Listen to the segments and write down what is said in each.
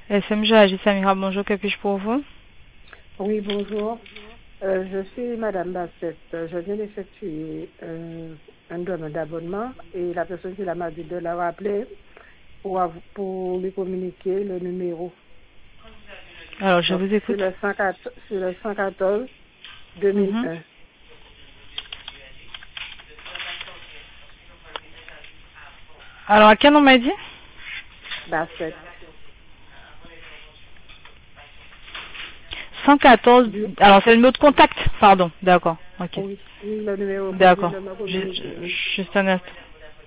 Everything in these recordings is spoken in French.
SMG Agis Samira, bonjour, que puis-je pour vous? Oui, bonjour. Je suis Madame Bassett. Je viens d'effectuer un demande d'abonnement et la personne qui m'a dit de la rappeler pour lui communiquer le numéro. Alors, je Donc, vous écoute. sur le 114 Mhm. 2001. Alors, à quel nom m'a dit? Bassett. 114. Alors, c'est le numéro de contact, pardon. D'accord, ok. Oui, le numéro qu'on vient D'accord. de me communiquer. Oui. Juste un instant.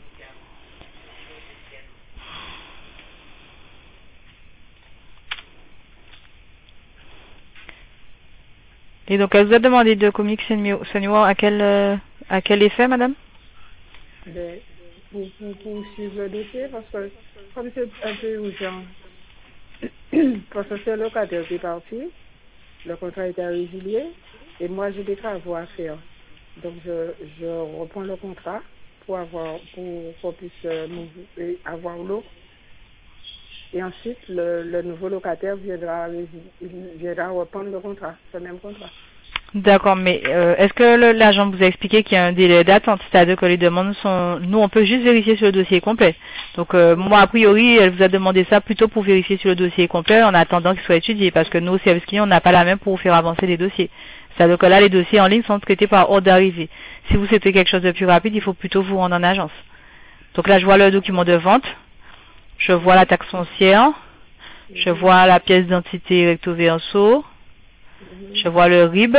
Et donc, elle vous a demandé de communiquer ce numéro à quel effet, madame? Ben, pour suivre le dossier, parce que comme c'est un peu urgent, parce que c'est le locataire qui est parti, le contrat était résilié et moi j'ai des travaux à faire. Donc je reprends le contrat pour qu'on puisse avoir l'eau. Et ensuite le nouveau locataire il viendra reprendre le contrat, ce même contrat. D'accord, mais est-ce que l'agent vous a expliqué qu'il y a un délai d'attente, c'est-à-dire que les demandes sont... Nous, on peut juste vérifier sur le dossier complet. Donc, moi, a priori, elle vous a demandé ça plutôt pour vérifier sur le dossier complet en attendant qu'il soit étudié, parce que nous, au service client, on n'a pas la main pour faire avancer les dossiers. C'est-à-dire que là, les dossiers en ligne sont traités par ordre d'arrivée. Si vous souhaitez quelque chose de plus rapide, il faut plutôt vous rendre en agence. Donc là, je vois le document de vente, je vois la taxe foncière, je vois la pièce d'identité recto verso, je vois le RIB.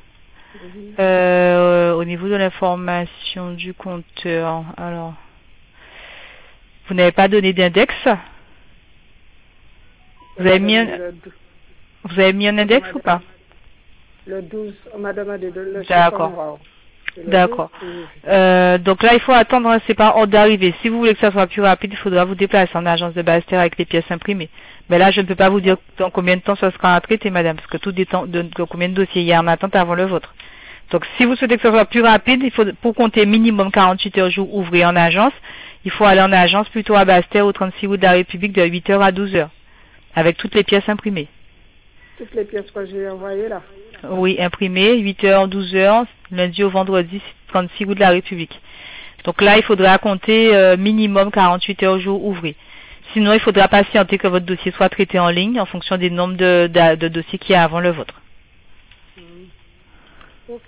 Au niveau de l'information du compteur, alors, vous n'avez pas donné d'index? On Vous avez m'a mis donné un, vous avez mis un index ou pas? le 12, on m'a demandé de le chiffre en D'accord. noir. C'est le 12 D'accord. ou... Donc là, il faut attendre, c'est pas ordre d'arrivée. Si vous voulez que ça soit plus rapide, il faudra vous déplacer en agence de Bastère avec les pièces imprimées. Mais là, je ne peux pas vous dire dans combien de temps ça sera traité, madame, parce que tout dépend de combien de dossiers il y a en attente avant le vôtre. Donc, si vous souhaitez que ça soit plus rapide, il faut, pour compter minimum 48 heures jour ouvrés en agence, il faut aller en agence plutôt à Bastère au 36 rue de la République de 8 heures à 12 heures, avec toutes les pièces imprimées. Toutes les pièces que j'ai envoyées là. Oui, imprimées, 8 heures, 12 heures, lundi au vendredi, 36 rue de la République. Donc là, il faudra compter minimum 48 heures jour ouvrés. Sinon, il faudra patienter que votre dossier soit traité en ligne en fonction des nombres de dossiers qu'il y a avant le vôtre. Ok.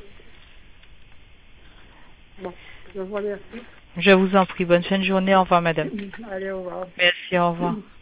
Bon, je vous remercie. Je vous en prie. Bonne fin de journée. Au revoir, madame. Allez, au revoir. Merci, au revoir.